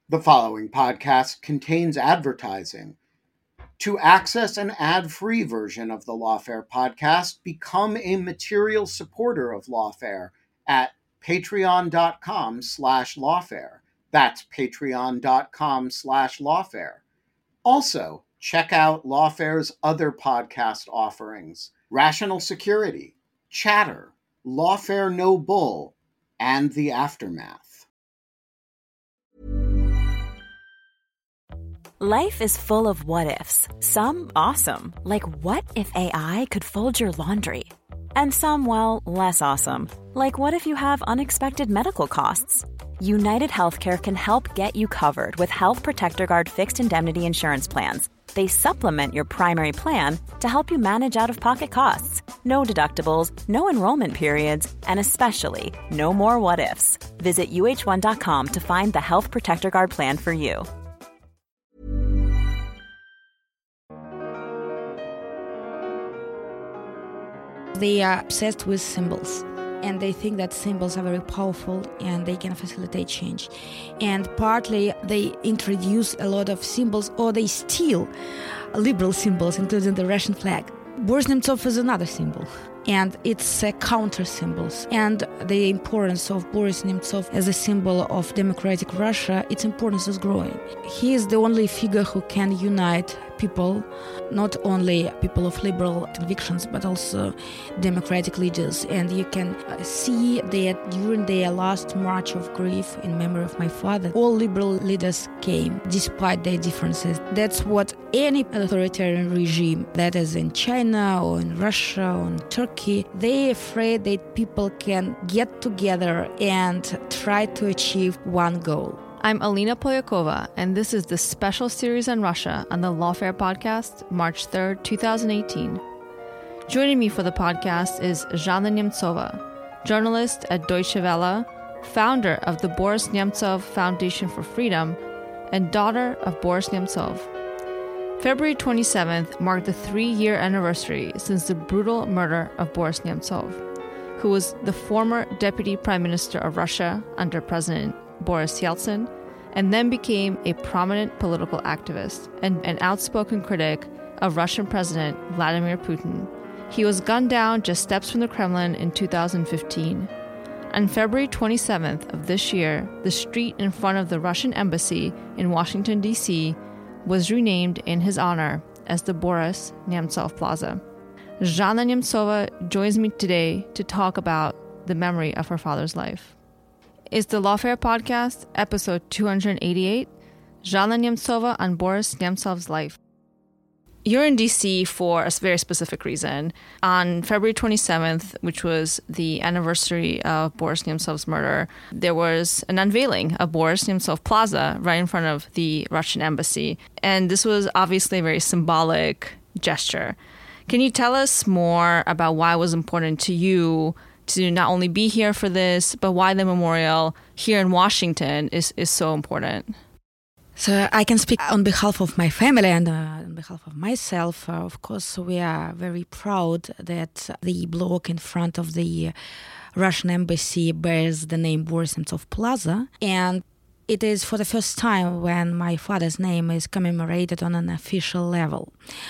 The following podcast contains advertising. To access an ad-free version of the Lawfare podcast, become a material supporter of Lawfare at patreon.com/lawfare. That's patreon.com/lawfare. Also, check out Lawfare's other podcast offerings: Rational Security, Chatter, Lawfare No Bull, and The Aftermath. Life is full of what-ifs. Some awesome, like what if AI could fold your laundry? And some, well, less awesome, like what if you have unexpected medical costs? United Healthcare can help get you covered with Health Protector Guard fixed indemnity insurance plans. They supplement your primary plan to help you manage out-of-pocket costs. No deductibles, no enrollment periods, and especially no more what-ifs. Visit uh1.com to find the Health Protector Guard plan for you. They are obsessed with symbols, and they think that symbols are very powerful and they can facilitate change. And partly they introduce a lot of symbols, or they steal liberal symbols, including the Russian flag. Boris Nemtsov is another symbol, and it's a counter symbols. And the importance of Boris Nemtsov as a symbol of democratic Russia, its importance is growing. He is the only figure who can unite people, not only people of liberal convictions, but also democratic leaders. And you can see that during their last march of grief in memory of my father, all liberal leaders came, despite their differences. That's what any authoritarian regime, that is in China or in Russia or in Turkey, they're afraid that people can get together and try to achieve one goal. I'm Alina Polyakova, and this is the special series on Russia on the Lawfare podcast, March 3rd, 2018. Joining me for the podcast is Zhana Nemtsova, journalist at Deutsche Welle, founder of the Boris Nemtsov Foundation for Freedom, and daughter of Boris Nemtsov. February 27th marked the 3-year anniversary since the brutal murder of Boris Nemtsov, who was the former deputy prime minister of Russia under President Boris Yeltsin, and then became a prominent political activist and an outspoken critic of Russian President Vladimir Putin. He was gunned down just steps from the Kremlin in 2015. On February 27th of this year, the street in front of the Russian embassy in Washington, D.C. was renamed in his honor as the Boris Nemtsov Plaza. Zhana Nemtsova joins me today to talk about the memory of her father's life. It's the Lawfare podcast, episode 288, Zhana Nemtsova on Boris Nemtsov's life. You're in D.C. for a very specific reason. On February 27th, which was the anniversary of Boris Nemtsov's murder, there was an unveiling of Boris Nemtsov Plaza right in front of the Russian embassy. And this was obviously a very symbolic gesture. Can you tell us more about why it was important to you to not only be here for this, but why the memorial here in Washington is so important? So I can speak on behalf of my family and on behalf of myself. Of course, we are very proud that the block in front of the Russian embassy bears the name Boris Nemtsov Plaza. And it is for the first time when my father's name is commemorated on an official level.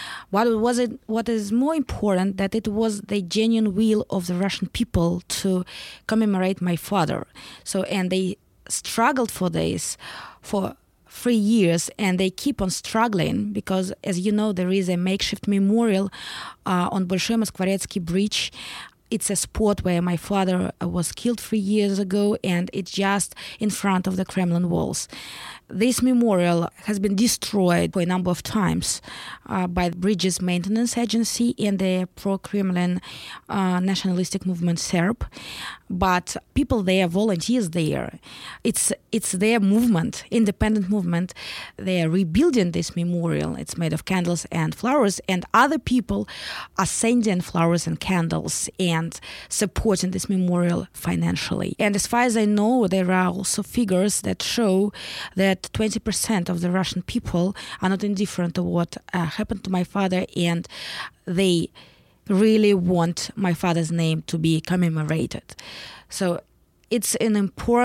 What is more important, that it was the genuine will of the Russian people to commemorate my father. And they struggled for this for 3 years, and they keep on struggling because, as you know, there is a makeshift memorial on Bolshoi Moskvoretsky Bridge. It's a spot where my father was killed 3 years ago, and it's just in front of the Kremlin walls. This memorial has been destroyed for a number of times by the Bridges Maintenance Agency and the pro-Kremlin nationalistic movement SERB. But people there, volunteers there, it's their movement, independent movement. They are rebuilding this memorial. It's made of candles and flowers, and other people are sending flowers and candles and supporting this memorial financially. And as far as I know, there are also figures that show that 20% of the Russian people are not indifferent to what happened to my father, and they really want my father's name to be commemorated. So it's an important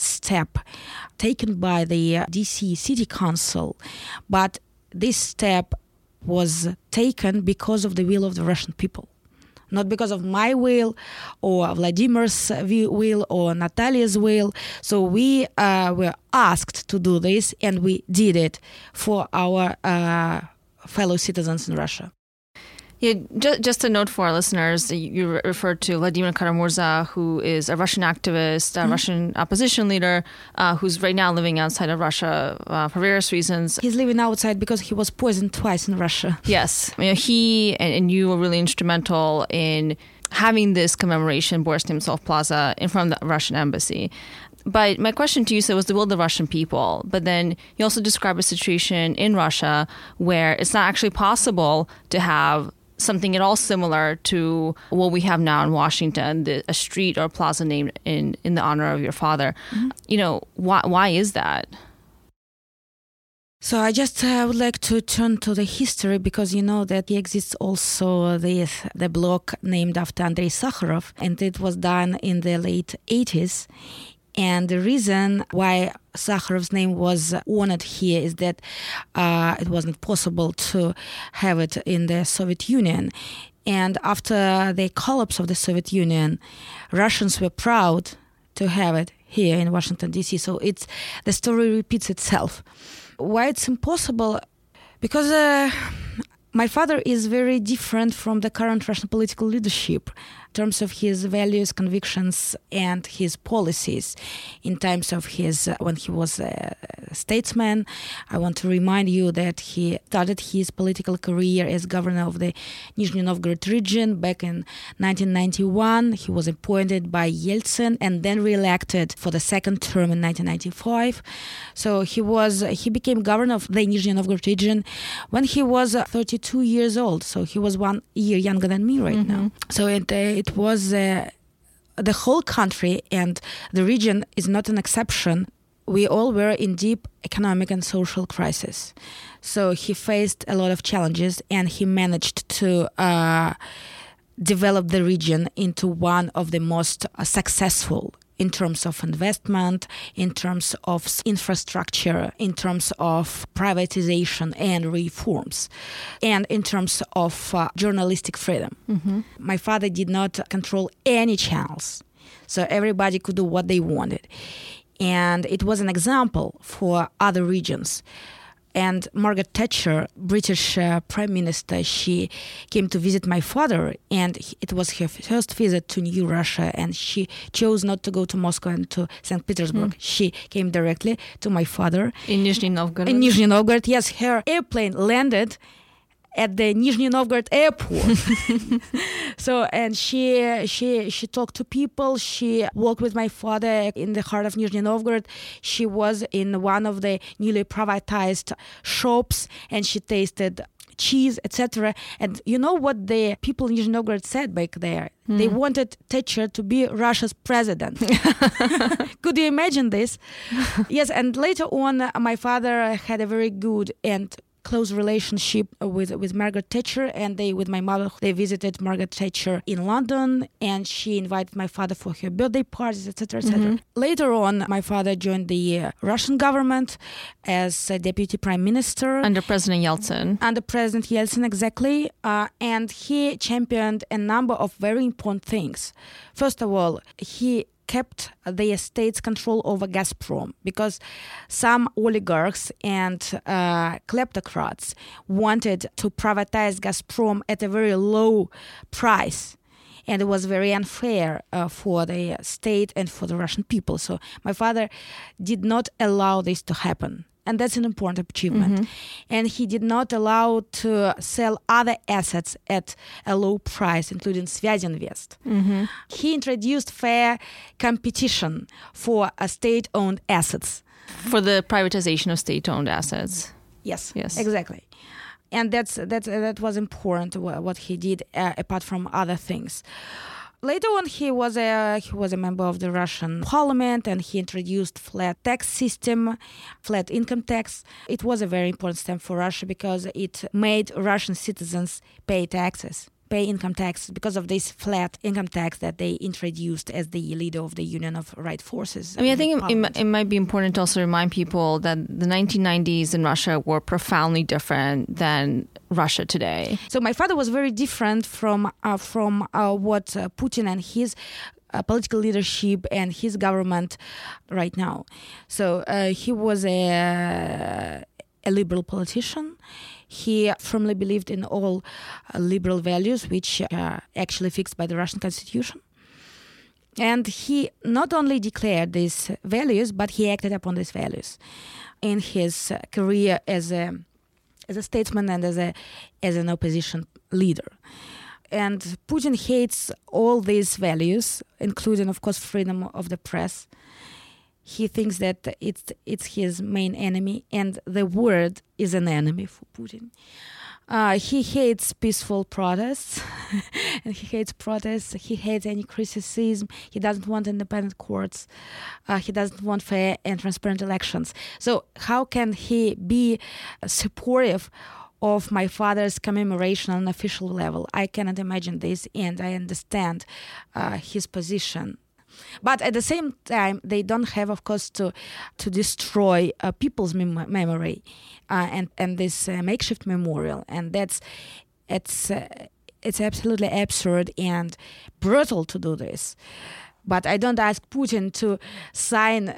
step taken by the DC City Council, but this step was taken because of the will of the Russian people. Not because of my will or Vladimir's will or Natalia's will. So we were asked to do this, and we did it for our fellow citizens in Russia. Yeah, just a note for our listeners, you referred to Vladimir Kara-Murza, who is a Russian activist, a Russian opposition leader, who's right now living outside of Russia for various reasons. He's living outside because he was poisoned twice in Russia. Yes. He and you were really instrumental in having this commemoration, Boris Nemtsov Plaza, in front of the Russian embassy. But my question to you was the will of the Russian people. But then you also describe a situation in Russia where it's not actually possible to have something at all similar to what we have now in Washington, a street or plaza named in the honor of your father. Why is that? So I just would like to turn to the history, because you know that exists also the block named after Andrei Sakharov, and it was done in the late 80s. And the reason why Sakharov's name was honored here is that it wasn't possible to have it in the Soviet Union. And after the collapse of the Soviet Union, Russians were proud to have it here in Washington, D.C. So the story repeats itself. Why it's impossible? Because my father is very different from the current Russian political leadership in terms of his values, convictions, and his policies. In terms of when he was a statesman, I want to remind you that he started his political career as governor of the Nizhny Novgorod region back in 1991. He was appointed by Yeltsin and then re-elected for the second term in 1995. So he became governor of the Nizhny Novgorod region when he was 32 years old. So he was 1 year younger than me right now. So it was the whole country, and the region is not an exception. We all were in deep economic and social crisis. So he faced a lot of challenges, and he managed to develop the region into one of the most successful in terms of investment, in terms of infrastructure, in terms of privatization and reforms, and in terms of journalistic freedom. My father did not control any channels, so everybody could do what they wanted. And it was an example for other regions. And Margaret Thatcher, British Prime Minister, she came to visit my father, and it was her first visit to New Russia, and she chose not to go to Moscow and to St. Petersburg. She came directly to my father. In Nizhny Novgorod? In Nizhny Novgorod, yes. Her airplane landed at the Nizhny Novgorod airport. So, and she talked to people. She walked with my father in the heart of Nizhny Novgorod. She was in one of the newly privatized shops, and she tasted cheese, etc. And you know what the people in Nizhny Novgorod said back there? They wanted Thatcher to be Russia's president. Could you imagine this? Yes, and later on, my father had a very good and close relationship with Margaret Thatcher, and with my mother, they visited Margaret Thatcher in London, and she invited my father for her birthday parties, etc., etc. Later on, my father joined the Russian government as a deputy prime minister. Under President Yeltsin. Under President Yeltsin, exactly. And he championed a number of very important things. First of all, he kept the state's control over Gazprom, because some oligarchs and kleptocrats wanted to privatize Gazprom at a very low price. And it was very unfair for the state and for the Russian people. So my father did not allow this to happen. And that's an important achievement. And he did not allow to sell other assets at a low price, including Svyazhinvest. He introduced fair competition for state-owned assets. For the privatization of state-owned assets. Yes, exactly. And that was important, what he did, apart from other things. Later on, he was a member of the Russian parliament, and he introduced flat tax system, flat income tax. It was a very important step for Russia because it made Russian citizens pay taxes pay income tax because of this flat income tax that they introduced as the leader of the Union of Right Forces. I think it might be important to also remind people that the 1990s in Russia were profoundly different than Russia today. So my father was very different from what Putin and his political leadership and his government right now. So he was a liberal politician. He firmly believed in all liberal values, which are actually fixed by the Russian constitution. And he not only declared these values, but he acted upon these values in his career as a statesman and as an opposition leader. And Putin hates all these values, including, of course, freedom of the press. He thinks that it's his main enemy, and the word is an enemy for Putin. He hates peaceful protests, and he hates protests. He hates any criticism. He doesn't want independent courts. He doesn't want fair and transparent elections. So how can he be supportive of my father's commemoration on an official level? I cannot imagine this, and I understand his position. But at the same time, they don't have, of course, to destroy people's memory and this makeshift memorial, and it's absolutely absurd and brutal to do this. But I don't ask Putin to sign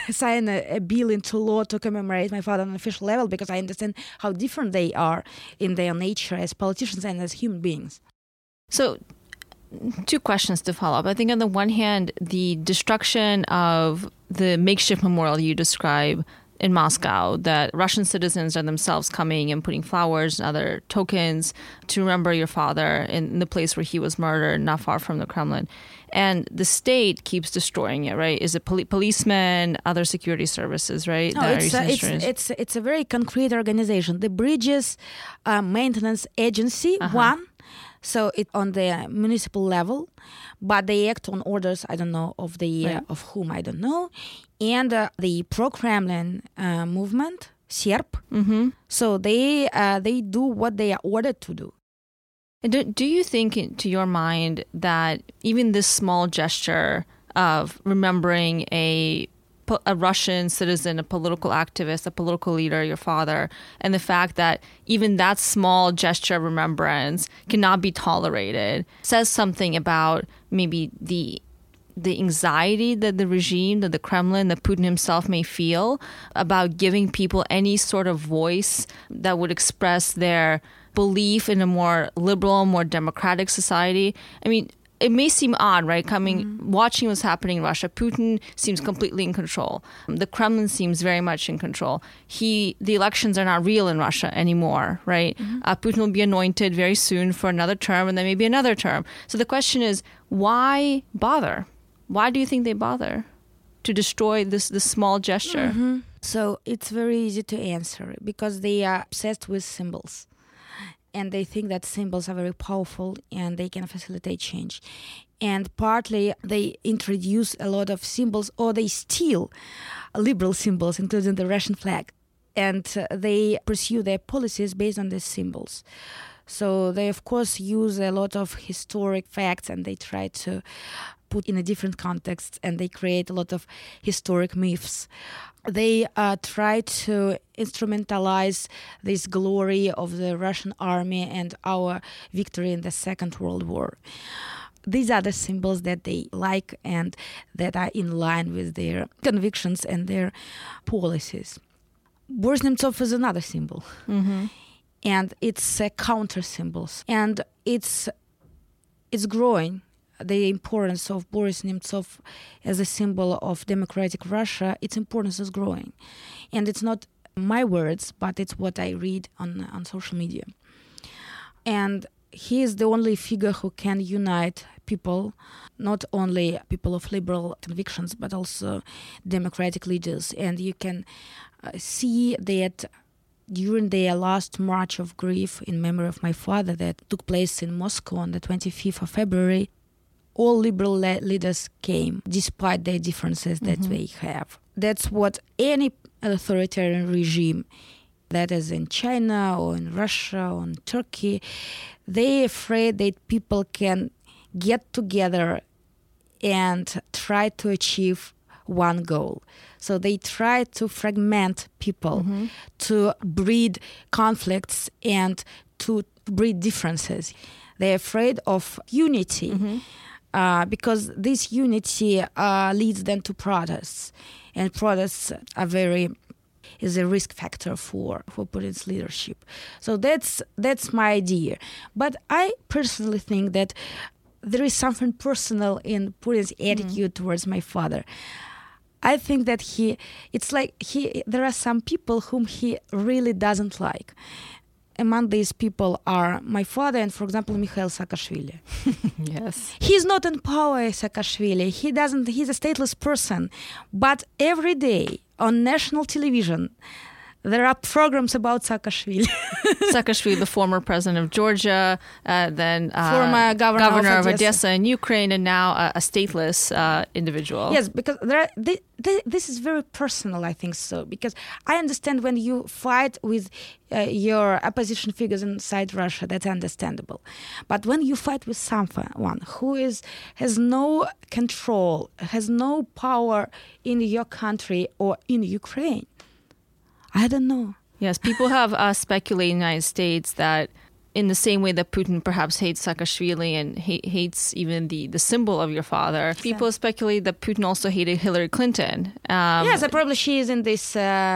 a bill into law to commemorate my father on an official level, because I understand how different they are in their nature as politicians and as human beings. So, two questions to follow up. I think on the one hand, the destruction of the makeshift memorial you describe in Moscow, that Russian citizens are themselves coming and putting flowers and other tokens to remember your father in the place where he was murdered, not far from the Kremlin. And the state keeps destroying it, right? Is it policemen, other security services, right? No, it's a very concrete organization. The Bridges Maintenance Agency, one. So it's on the municipal level, but they act on orders, I don't know, of whom, I don't know. And the pro-Kremlin movement, SERP, so they do what they are ordered to do. Do you think, to your mind, that even this small gesture of remembering a Russian citizen, a political activist, a political leader, your father, and the fact that even that small gesture of remembrance cannot be tolerated, says something about maybe the anxiety that the regime, that the Kremlin, that Putin himself may feel about giving people any sort of voice that would express their belief in a more liberal, more democratic society? I mean, it may seem odd, right? Watching what's happening in Russia, Putin seems completely in control. The Kremlin seems very much in control. The elections are not real in Russia anymore, right? Putin will be anointed very soon for another term, and then maybe another term. So the question is, why bother? Why do you think they bother to destroy this small gesture? So it's very easy to answer, because they are obsessed with symbols. And they think that symbols are very powerful and they can facilitate change. And partly they introduce a lot of symbols, or they steal liberal symbols, including the Russian flag. And they pursue their policies based on these symbols. So they, of course, use a lot of historic facts, and they try to put in a different context, and they create a lot of historic myths. They try to instrumentalize this glory of the Russian army and our victory in the Second World War. These are the symbols that they like and that are in line with their convictions and their policies. Boris Nemtsov is another symbol. And it's a counter symbols. And it's growing. The importance of Boris Nemtsov as a symbol of democratic Russia, its importance is growing. And it's not my words, but it's what I read on social media. And he is the only figure who can unite people, not only people of liberal convictions, but also democratic leaders. And you can see that during their last march of grief in memory of my father that took place in Moscow on the 25th of February, all liberal leaders came, despite their differences that they have. That's what any authoritarian regime that is in China or in Russia or in Turkey, they're afraid that people can get together and try to achieve one goal. So they try to fragment people, to breed conflicts and to breed differences. They're afraid of unity because this unity leads them to protests. And protests is a risk factor for Putin's leadership. So that's my idea. But I personally think that there is something personal in Putin's attitude towards my father. I think that there are some people whom he really doesn't like. Among these people are my father and, for example, Mikhail Saakashvili. Yes. He's not in power, Saakashvili. He's a stateless person. But every day on national television, there are programs about Saakashvili. Saakashvili, the former president of Georgia, then former governor of Odessa in Ukraine, and now a stateless individual. Yes, because this is very personal, I think so. Because I understand when you fight with your opposition figures inside Russia, that's understandable. But when you fight with someone who has no control, has no power in your country or in Ukraine, I don't know. Yes, people have speculated in the United States that in the same way that Putin perhaps hates Saakashvili and hates even the symbol of your father, people speculate that Putin also hated Hillary Clinton. Yes, probably she is in this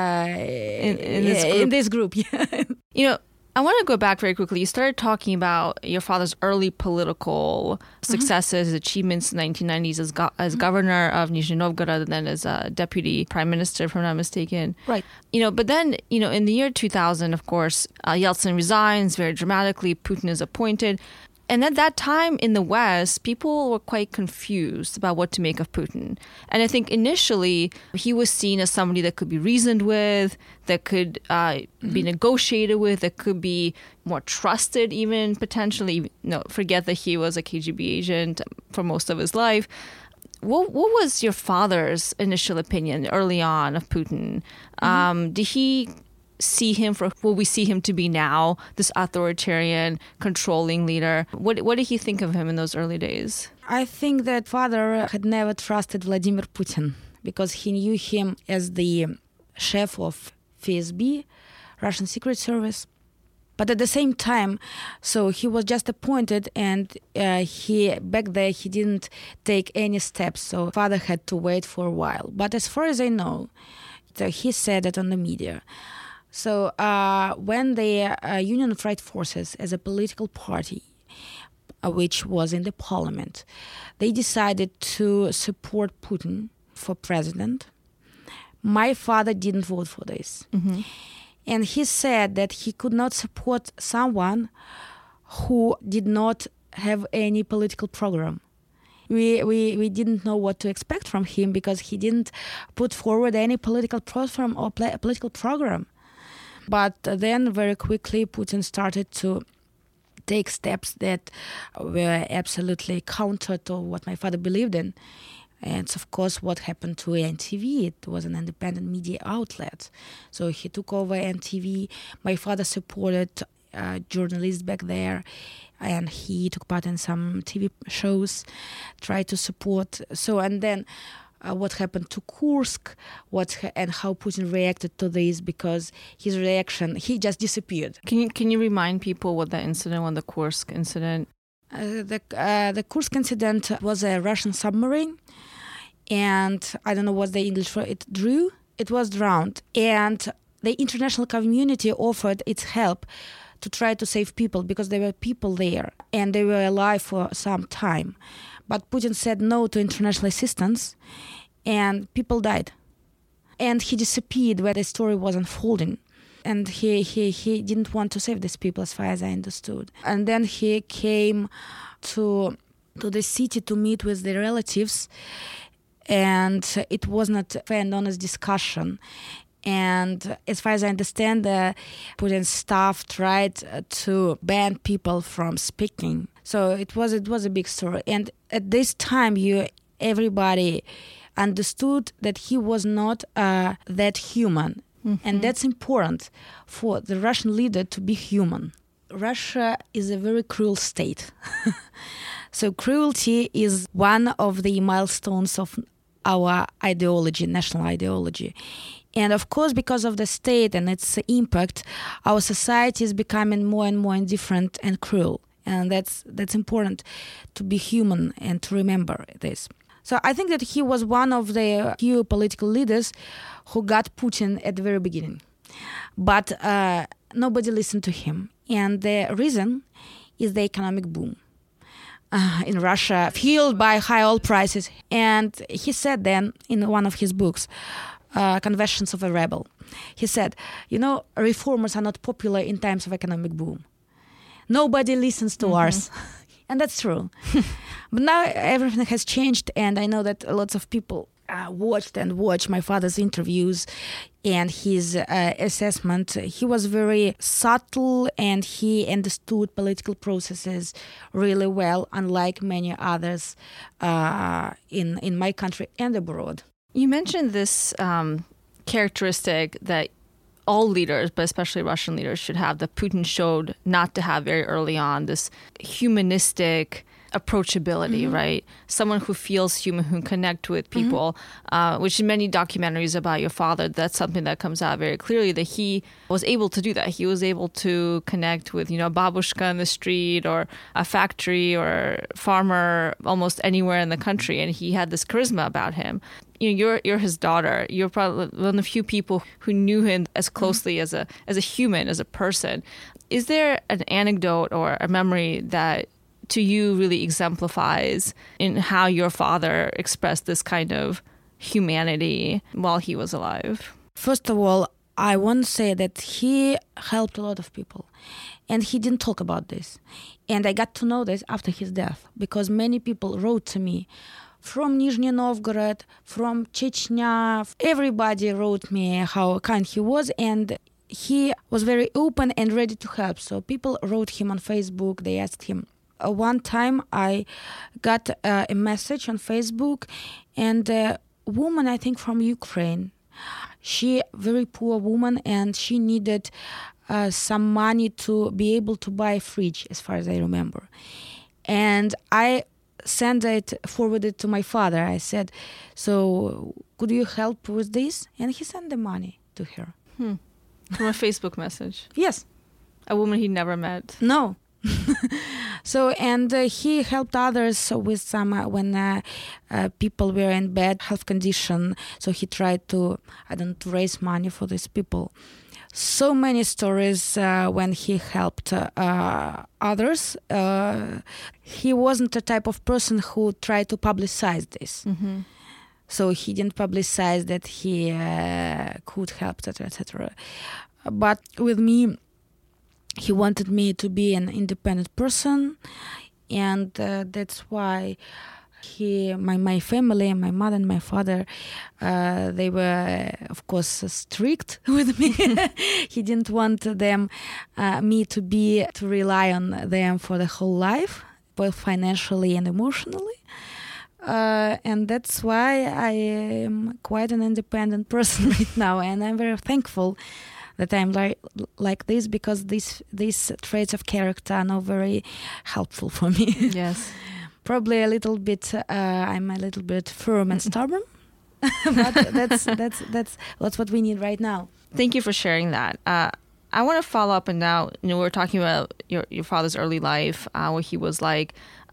in this group. You know, I want to go back very quickly. You started talking about your father's early political successes, his achievements in the 1990s as governor of Nizhny Novgorod and then as a deputy prime minister, if I'm not mistaken. Right. You know, but then, you know, in the year 2000, of course, Yeltsin resigns very dramatically. Putin is appointed. And at that time in the West, people were quite confused about what to make of Putin. And I think initially he was seen as somebody that could be reasoned with, that could be negotiated with, that could be more trusted even potentially. Forget that he was a KGB agent for most of his life. What was your father's initial opinion early on of Putin? Did he see him for what we see him to be now, this authoritarian, controlling leader? What did he think of him in those early days? I think that father had never trusted Vladimir Putin because he knew him as the chef of FSB, Russian Secret Service. But at the same time, so he was just appointed and back there he didn't take any steps. So father had to wait for a while. But as far as I know, he said it on the media. So when the Union of Right Forces, as a political party, which was in the parliament, they decided to support Putin for president, my father didn't vote for this. And he said that he could not support someone who did not have any political program. We didn't know what to expect from him because he didn't put forward any political platform or political program. But then very quickly Putin started to take steps that were absolutely counter to what my father believed in. And it's, of course, what happened to NTV. It was an independent media outlet. So he took over NTV. My father supported journalists back there, and he took part in some TV shows, tried to support. So, and then what happened to Kursk, and how Putin reacted to this, because his reaction, he just disappeared. Can you remind people what the incident was, the Kursk incident? The Kursk incident was a Russian submarine, and I don't know what's the English word. It was drowned, and the international community offered its help to try to save people because there were people there and they were alive for some time. But Putin said no to international assistance, and people died. And he disappeared where the story was unfolding. And he didn't want to save these people, as far as I understood. And then he came to the city to meet with the relatives, and it was not a fair and honest discussion. And as far as I understand, the Putin's staff tried to ban people from speaking. So it was a big story. And at this time, everybody understood that he was not that human. And that's important for the Russian leader to be human. Russia is a very cruel state. So cruelty is one of the milestones of our ideology, national ideology. And of course, because of the state and its impact, our society is becoming more and more indifferent and cruel. And that's important to be human and to remember this. So I think that he was one of the few political leaders who got Putin at the very beginning. But nobody listened to him. And the reason is the economic boom in Russia, fueled by high oil prices. And he said then in one of his books, Confessions of a Rebel, he said, reformers are not popular in times of economic boom. Nobody listens to ours. And that's true. But now everything has changed, and I know that lots of people watched my father's interviews and his assessment. He was very subtle, and he understood political processes really well, unlike many others in my country and abroad. You mentioned this characteristic that all leaders, but especially Russian leaders, should have, that Putin showed not to have very early on, this humanistic approachability, right? Someone who feels human, who connect with people, which in many documentaries about your father, that's something that comes out very clearly, that he was able to do that. He was able to connect with, a babushka in the street or a factory or farmer almost anywhere in the country. And he had this charisma about him. You're his daughter. You're probably one of the few people who knew him as closely as a human, as a person. Is there an anecdote or a memory that to you really exemplifies in how your father expressed this kind of humanity while he was alive? First of all, I want to say that he helped a lot of people, and he didn't talk about this. And I got to know this after his death, because many people wrote to me from Nizhny Novgorod, from Chechnya. Everybody wrote me how kind he was, and he was very open and ready to help. So people wrote him on Facebook. They asked him. One time I got a message on Facebook, and a woman, I think from Ukraine, she very poor woman, and she needed some money to be able to buy a fridge, as far as I remember. And I forwarded to my father. I said, so could you help with this? And he sent the money to her. From a Facebook message? Yes. A woman he never met? No. So, and he helped others with some, when people were in bad health condition. So he tried to raise money for these people. So many stories when he helped others. He wasn't the type of person who tried to publicize this. So he didn't publicize that he could help, etc., etc. But with me, he wanted me to be an independent person, and that's why my family, my mother and my father, they were, of course, strict with me. He didn't want me to rely on them for the whole life, both financially and emotionally. And that's why I am quite an independent person right now, and I'm very thankful that I'm like this, because these traits of character are not very helpful for me. Yes. Probably a little bit. I'm a little bit firm and stubborn, but that's what we need right now. Thank you for sharing that. I want to follow up, and now we're talking about your father's early life, what he was like.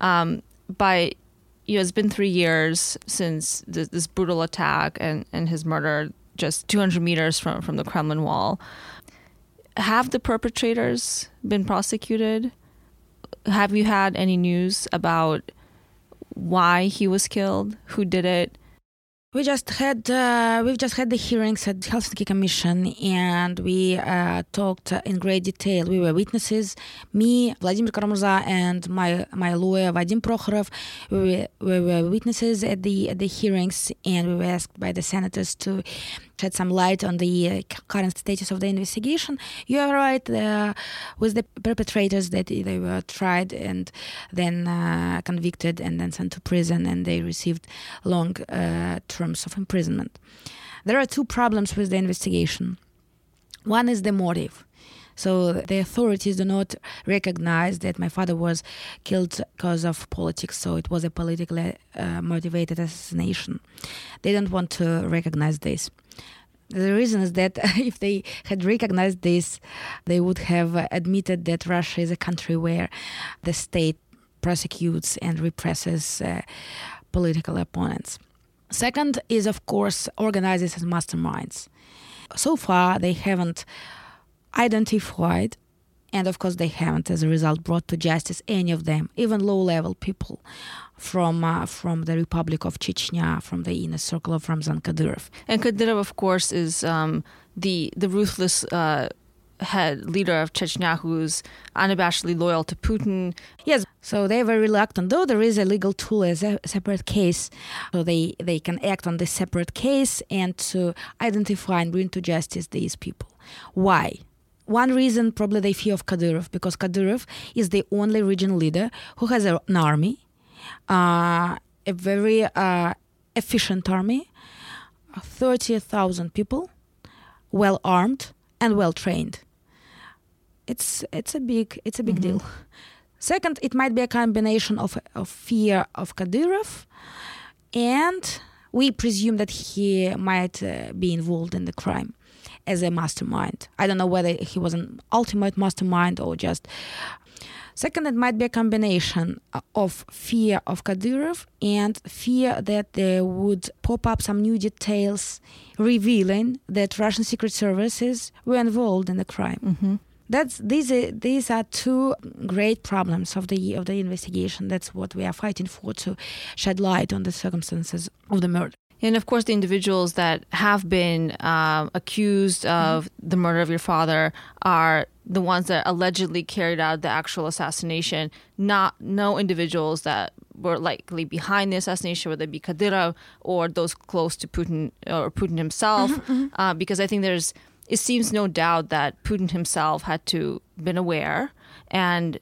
But it's been 3 years since this brutal attack and his murder, just 200 meters from the Kremlin wall. Have the perpetrators been prosecuted? Have you had any news about why he was killed? Who did it? We've just had the hearings at the Helsinki Commission, and we talked in great detail. We were witnesses, me, Vladimir Karamurza, and my lawyer Vadim Prokhorov. We were witnesses at the hearings, and we were asked by the senators to shed some light on the current status of the investigation. You are right, with the perpetrators, that they were tried and then convicted and then sent to prison, and they received long terms of imprisonment. There are two problems with the investigation. One is the motive. So the authorities do not recognize that my father was killed because of politics, so it was a politically motivated assassination. They don't want to recognize this. The reason is that if they had recognized this, they would have admitted that Russia is a country where the state prosecutes and represses political opponents. Second is, of course, organizers and masterminds. So far, they haven't identified, and of course they haven't, as a result, brought to justice any of them, even low-level people from the Republic of Chechnya, from the inner circle of Ramzan Kadyrov. And Kadyrov, of course, is the ruthless head leader of Chechnya, who's unabashedly loyal to Putin. Yes, so they're very reluctant, though there is a legal tool as a separate case, so they can act on this separate case and to identify and bring to justice these people. Why? One reason, probably they fear of Kadyrov, because Kadyrov is the only regional leader who has an army, a very efficient army, 30,000 people, well armed and well trained. It's a big deal. Second, it might be a combination of fear of Kadyrov, and we presume that he might be involved in the crime as a mastermind. I don't know whether he was an ultimate mastermind or just... Second, it might be a combination of fear of Kadyrov and fear that there would pop up some new details revealing that Russian secret services were involved in the crime. Mm-hmm. These are two great problems of the investigation. That's what we are fighting for, to shed light on the circumstances of the murder. And of course, the individuals that have been accused of the murder of your father are the ones that allegedly carried out the actual assassination, no individuals that were likely behind the assassination, whether it be Kadyrov or those close to Putin or Putin himself, because I think it seems no doubt that Putin himself had to been aware and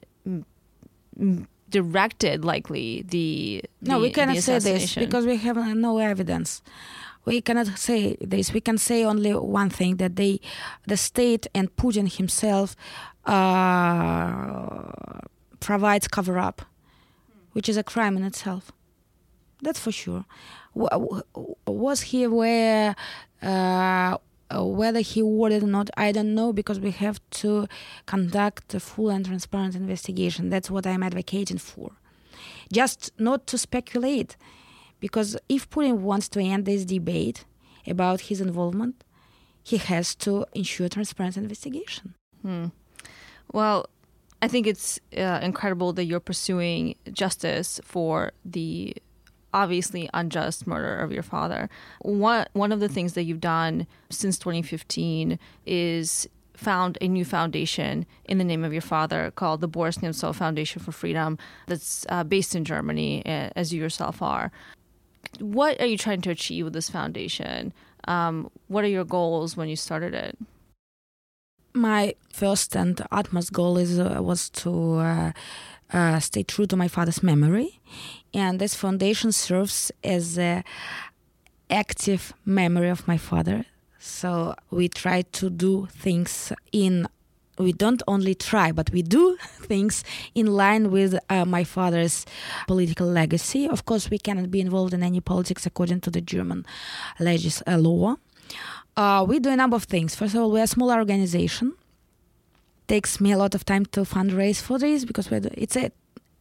directed likely we cannot say this because we have no evidence. We cannot say this. We can say only one thing, that the state and Putin himself provides cover-up, which is a crime in itself. That's for sure. Was he aware? Whether he ordered or not, I don't know, because we have to conduct a full and transparent investigation. That's what I'm advocating for. Just not to speculate, because if Putin wants to end this debate about his involvement, he has to ensure transparent investigation. Well, I think it's incredible that you're pursuing justice for the obviously unjust murder of your father. One of the things that you've done since 2015 is found a new foundation in the name of your father called the Boris Nemtsov Foundation for Freedom that's based in Germany, as you yourself are. What are you trying to achieve with this foundation? What are your goals when you started it? My first and utmost goal was to stay true to my father's memory. And this foundation serves as an active memory of my father. So we try to do things we don't only try, but we do things in line with my father's political legacy. Of course, we cannot be involved in any politics according to the German law. We do a number of things. First of all, we're a small organization. Takes me a lot of time to fundraise for this, because it's a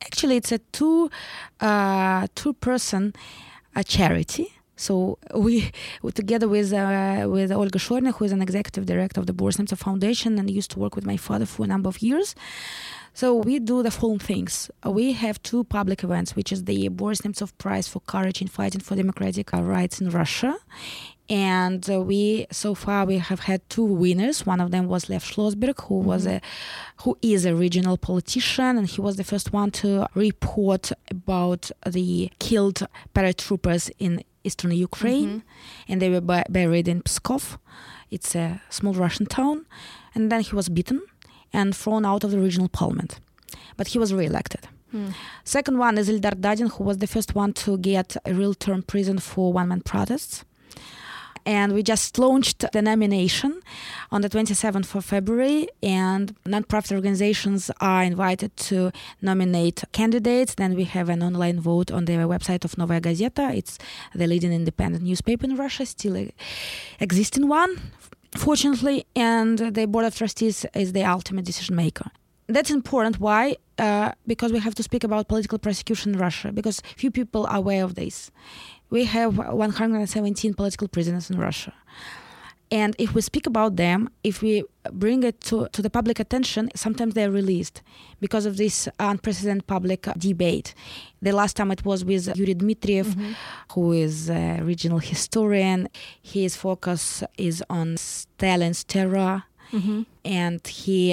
two-person charity. So we together with Olga Shorina, who is an executive director of the Boris Nemtsov Foundation and used to work with my father for a number of years. So we do the following things. We have two public events, which is the Boris Nemtsov Prize for Courage in Fighting for Democratic Rights in Russia. And so far we have had two winners. One of them was Lev Schlossberg, who is a regional politician, and he was the first one to report about the killed paratroopers in eastern Ukraine, and they were buried in Pskov. It's a small Russian town, and then he was beaten and thrown out of the regional parliament, but he was re-elected. Second one is Ildar Dadin, who was the first one to get a real term prison for one-man protests. And we just launched the nomination on the 27th of February, and nonprofit organizations are invited to nominate candidates. Then we have an online vote on the website of Novaya Gazeta. It's the leading independent newspaper in Russia, still existing one, fortunately, and the board of trustees is the ultimate decision maker. That's important. Why? Because we have to speak about political persecution in Russia, because few people are aware of this. We have 117 political prisoners in Russia. And if we speak about them, if we bring it to the public attention, sometimes they're released because of this unprecedented public debate. The last time it was with Yuri Dmitriev, who is a regional historian. His focus is on Stalin's terror, and he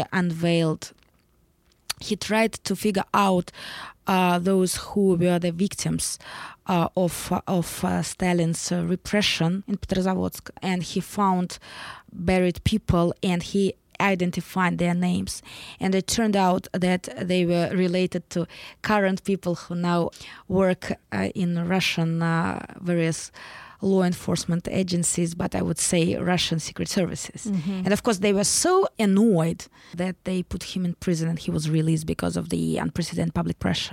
tried to figure out those who were the victims of Stalin's repression in Petrozavodsk, and he found buried people and he identified their names. And it turned out that they were related to current people who now work in Russian various law enforcement agencies, but I would say Russian secret services. And of course, they were so annoyed that they put him in prison and he was released because of the unprecedented public pressure.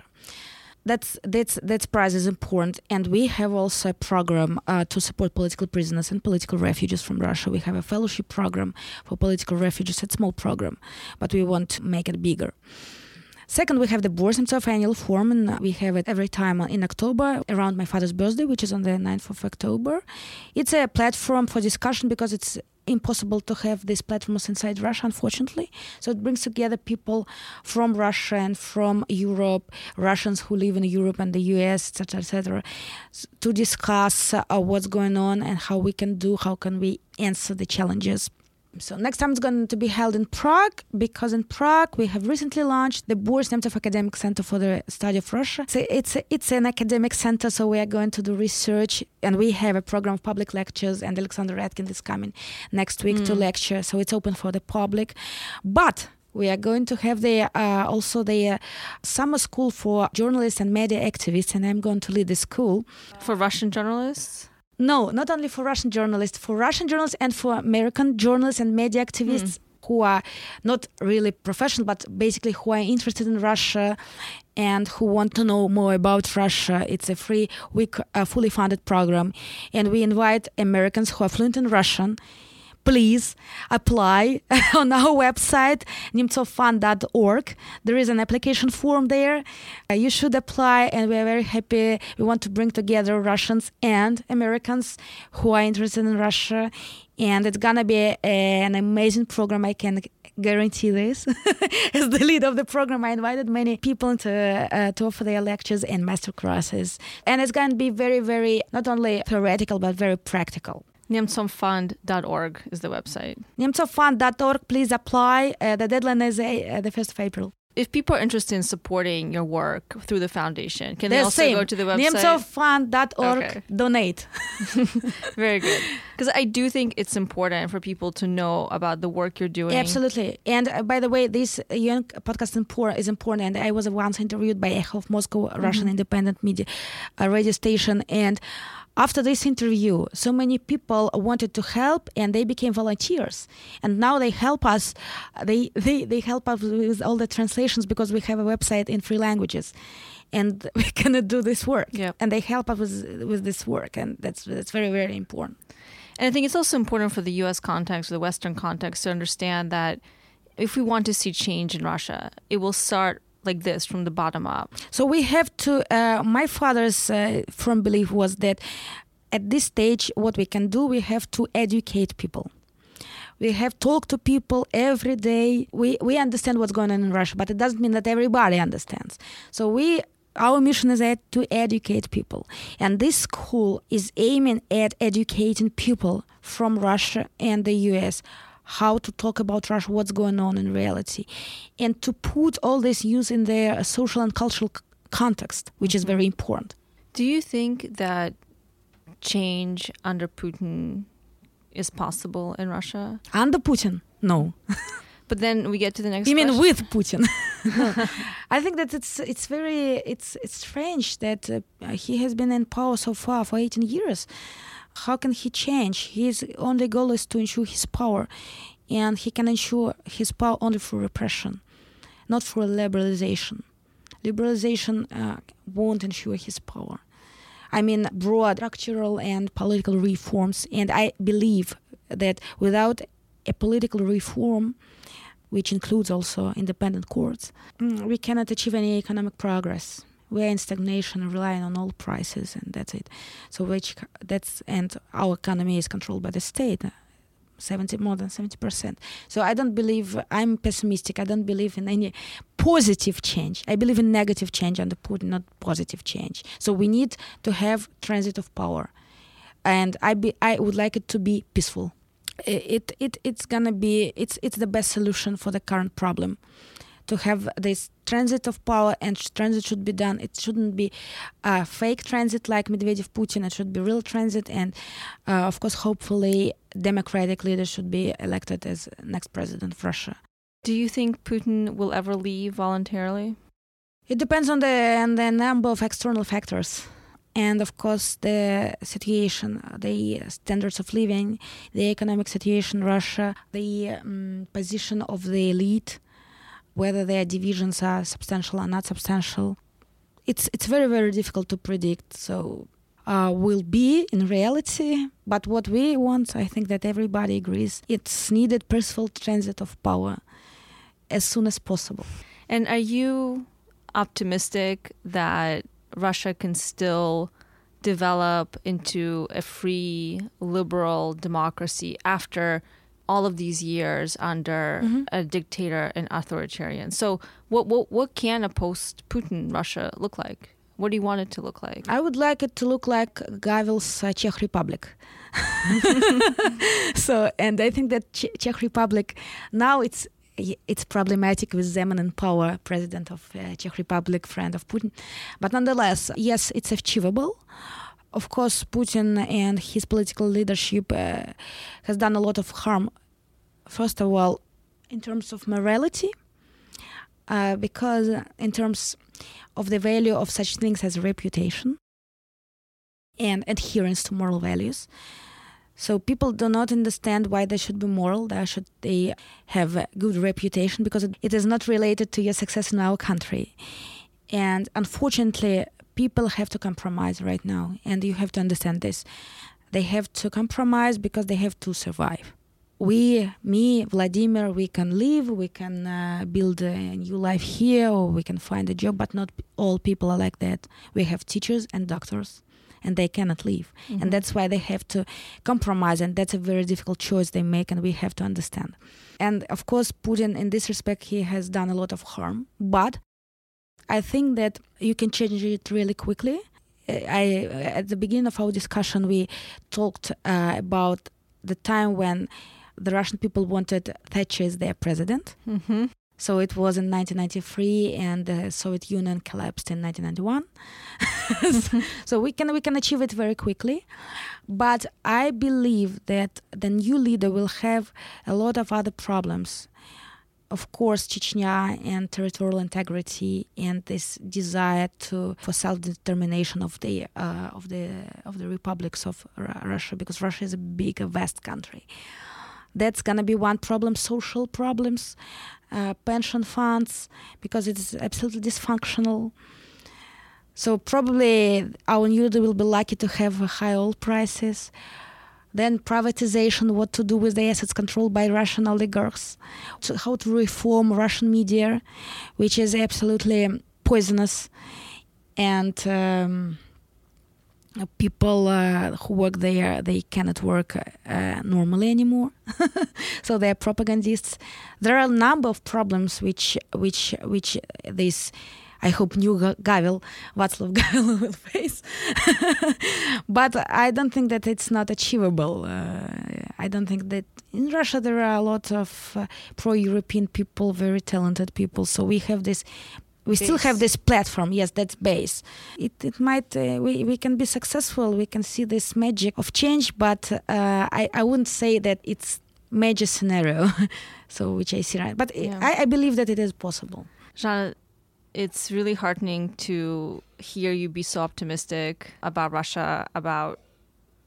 That prize is important, and we have also a program to support political prisoners and political refugees from Russia. We have a fellowship program for political refugees, a small program, but we want to make it bigger. Second, we have the Boris Nemtsov annual forum, and we have it every time in October around my father's birthday, which is on the 9th of October. It's a platform for discussion because it's impossible to have these platforms inside Russia, unfortunately. So it brings together people from Russia and from Europe, Russians who live in Europe and the US, etc., to discuss what's going on and how can we answer the challenges. So next time it's going to be held in Prague, because in Prague we have recently launched the Boris Nemtsov Academic Center for the Study of Russia. So it's an academic center, so we are going to do research, and we have a program of public lectures, and Alexander Radkin is coming next week to lecture, so it's open for the public. But we are going to have also the summer school for journalists and media activists, and I'm going to lead the school. For Russian journalists? No, not only for Russian journalists and for American journalists and media activists who are not really professional, but basically who are interested in Russia and who want to know more about Russia. It's a free week, fully funded program. And we invite Americans who are fluent in Russian. Please apply on our website, nemtsovfund.org. There is an application form there. You should apply, and we are very happy. We want to bring together Russians and Americans who are interested in Russia. And it's going to be an amazing program. I can guarantee this. As the lead of the program, I invited many people to offer their lectures and master classes. And it's going to be very, very, not only theoretical, but very practical. Nemtsovfund.org is the website. Nemtsovfund.org, please apply. The deadline is the 1st of April. If people are interested in supporting your work through the foundation, can they also go to the website? Nemtsovfund.org, donate. Very good. Because I do think it's important for people to know about the work you're doing. Absolutely. And by the way, this young podcast is important. And I was once interviewed by Echo of Moscow, a Russian independent media radio station. And after this interview, so many people wanted to help, and they became volunteers. And now they help us. They help us with all the translations because we have a website in 3 languages, and we cannot do this work. Yep. And they help us with this work, and that's very, very important. And I think it's also important for the U.S. context, or the Western context, to understand that if we want to see change in Russia, it will start like this, from the bottom up. So we have to, my father's firm belief was that at this stage, what we can do, we have to educate people. We have talked to people every day. We understand what's going on in Russia, but it doesn't mean that everybody understands. So our mission is to educate people. And this school is aiming at educating people from Russia and the US how to talk about Russia, what's going on in reality, and to put all this news in their social and cultural context, which is very important. Do you think that change under Putin is possible in Russia? Under Putin? No. But then we get to the next You question. mean with Putin? I think that it's strange that he has been in power so far for 18 years. How can he change? His only goal is to ensure his power, and he can ensure his power only through repression, not through liberalization. Liberalization won't ensure his power. I mean, broad structural and political reforms, and I believe that without a political reform, which includes also independent courts, we cannot achieve any economic progress. We are in stagnation, relying on oil prices, and that's it. And our economy is controlled by the state, more than 70%. So I'm pessimistic. I don't believe in any positive change. I believe in negative change under Putin, not positive change. So we need to have transit of power, and I would like it to be peaceful. It's the best solution for the current problem, to have this transit of power, and transit should be done. It shouldn't be fake transit like Medvedev, Putin. It should be real transit, and of course, hopefully, democratic leader should be elected as next president of Russia. Do you think Putin will ever leave voluntarily? It depends on the number of external factors. And of course, the situation, the standards of living, the economic situation in Russia, the position of the elite, whether their divisions are substantial or not substantial. It's very, very difficult to predict. So will be in reality, but what we want, I think that everybody agrees, it's needed peaceful transit of power as soon as possible. And are you optimistic that Russia can still develop into a free, liberal democracy after all of these years under a dictator and authoritarian? So what can a post-Putin Russia look like? What do you want it to look like? I would like it to look like Gavel's Czech Republic. And I think that Czech Republic, now it's problematic with Zeman in power, president of Czech Republic, friend of Putin. But nonetheless, yes, it's achievable. Of course, Putin and his political leadership has done a lot of harm. First of all, in terms of morality, because in terms of the value of such things as reputation and adherence to moral values. So people do not understand why they should be moral, they have a good reputation, because it is not related to your success in our country. And unfortunately, people have to compromise right now, and you have to understand this. They have to compromise because they have to survive. Vladimir, we can live, we can build a new life here, or we can find a job, but not all people are like that. We have teachers and doctors, and they cannot leave. And that's why they have to compromise, and that's a very difficult choice they make, and we have to understand. And of course, Putin, in this respect, he has done a lot of harm, but I think that you can change it really quickly. At the beginning of our discussion, we talked about the time when the Russian people wanted Thatcher as their president. So it was in 1993, and the Soviet Union collapsed in 1991. So we can achieve it very quickly. But I believe that the new leader will have a lot of other problems. Of course, Chechnya and territorial integrity, and this desire for self-determination of the republics of Russia, because Russia is a big, vast country. That's going to be one problem. Social problems, pension funds, because it's absolutely dysfunctional. So probably our new leader will be lucky to have high oil prices. Then privatization, what to do with the assets controlled by Russian oligarchs. So how to reform Russian media, which is absolutely poisonous. And people who work there, they cannot work normally anymore. So they're propagandists. There are a number of problems which this, I hope, new Václav Gavel will face. But I don't think that it's not achievable. I don't think that in Russia there are a lot of pro-European people, very talented people. So we have this. We still have this platform. Yes, that's base. It might. We can be successful. We can see this magic of change. But I wouldn't say that it's major scenario. So which I see right. But yeah. I believe that it is possible. Zhanna, it's really heartening to hear you be so optimistic about Russia, about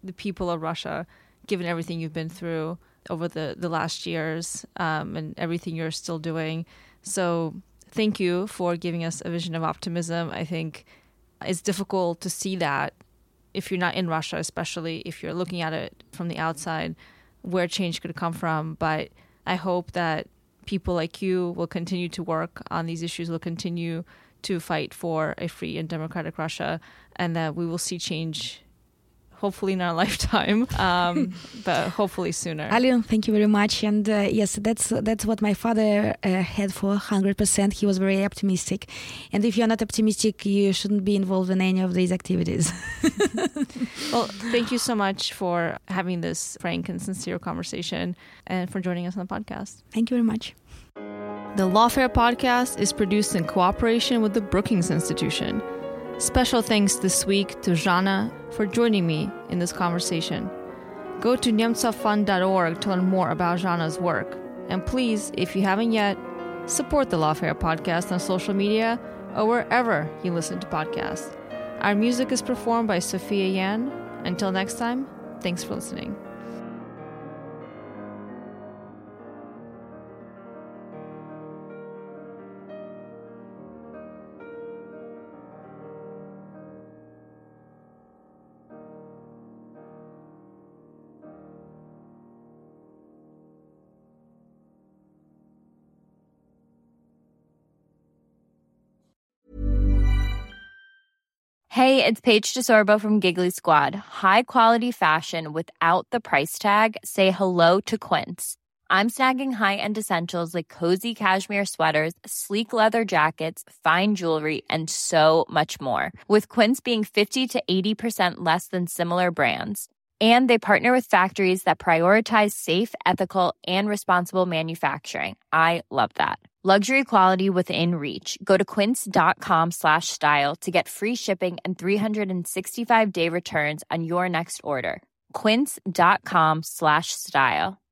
the people of Russia, given everything you've been through over the last years and everything you're still doing. So thank you for giving us a vision of optimism. I think it's difficult to see that if you're not in Russia, especially if you're looking at it from the outside, where change could come from. But I hope that people like you will continue to work on these issues, will continue to fight for a free and democratic Russia, and that we will see change hopefully in our lifetime, but hopefully sooner. Alin, thank you very much. And yes, that's what my father had for 100%. He was very optimistic. And if you're not optimistic, you shouldn't be involved in any of these activities. Well, thank you so much for having this frank and sincere conversation and for joining us on the podcast. Thank you very much. The Lawfare podcast is produced in cooperation with the Brookings Institution. Special thanks this week to Zhana for joining me in this conversation. Go to nemtsovfund.org to learn more about Zhana's work. And please, if you haven't yet, support the Lawfare podcast on social media or wherever you listen to podcasts. Our music is performed by Sophia Yan. Until next time, thanks for listening. Hey, it's Paige DeSorbo from Giggly Squad. High quality fashion without the price tag. Say hello to Quince. I'm snagging high-end essentials like cozy cashmere sweaters, sleek leather jackets, fine jewelry, and so much more. With Quince being 50 to 80% less than similar brands. And they partner with factories that prioritize safe, ethical, and responsible manufacturing. I love that. Luxury quality within reach. Go to quince.com/style to get free shipping and 365-day returns on your next order. Quince.com/style.